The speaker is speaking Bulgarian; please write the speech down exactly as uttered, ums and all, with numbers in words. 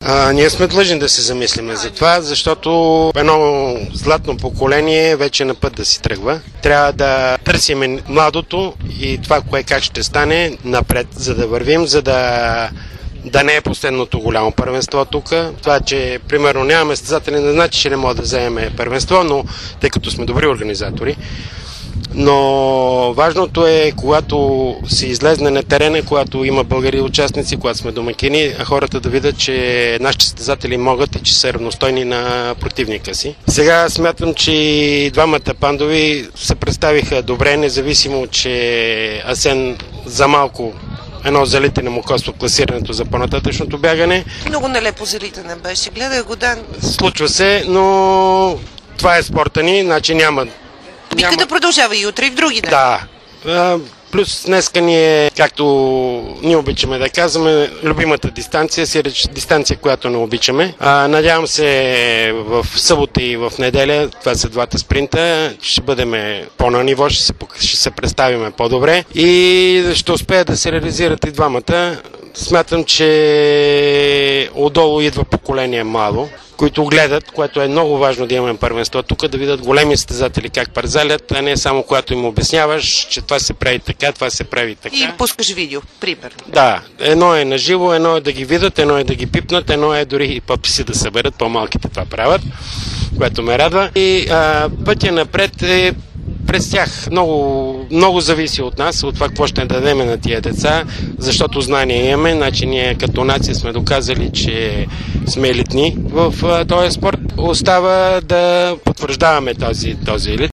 А, ние сме длъжни да се замислиме за това, защото едно златно поколение вече на път да си тръгва. Трябва да търсим младото и това, кое как ще стане напред, за да вървим, за да да не е последното голямо първенство тук. Това, че примерно нямаме състезатели, не значи, че не може да вземем първенство, но тъй като сме добри организатори. Но важното е, когато се излезне на терена, когато има българи участници, когато сме домакини, хората да видят, че нашите състезатели могат и че са равностойни на противника си. Сега смятам, че и двамата пандови се представиха добре, независимо, че Асен за малко едно залитане му коства класирането за по-нататъчното бягане. Много нелепо залитане беше. Гледай го, да. Случва се, но това е спорта ни, значи няма... Битка няма... да продължава и утре и в други дни. Да. А, плюс днеска ни е, както ние обичаме да казваме, любимата дистанция, си реч, дистанция, която не обичаме. А, надявам се в събота и в неделя, това са двата спринта, ще бъдем по-на ниво, ще се, ще се представим по-добре и ще успеят да се реализират и двамата. Смятам, че отдолу идва поколение младо, които гледат, което е много важно да имаме първенство тук, да видят големи състезатели как парзалят, а не само когато им обясняваш, че това се прави така, това се прави така. И пускаш видео, примерно. Да, едно е наживо, едно е да ги видят, едно е да ги пипнат, едно е дори и подписи да съберат, по-малките това правят, което ме радва. И а, пътя напред е през тях. Много, много зависи от нас, от това какво ще дадем на тия деца, защото знания имаме. Значи ние като нация сме доказали, че сме елитни в този спорт. Остава да потвърждаваме този, този елит.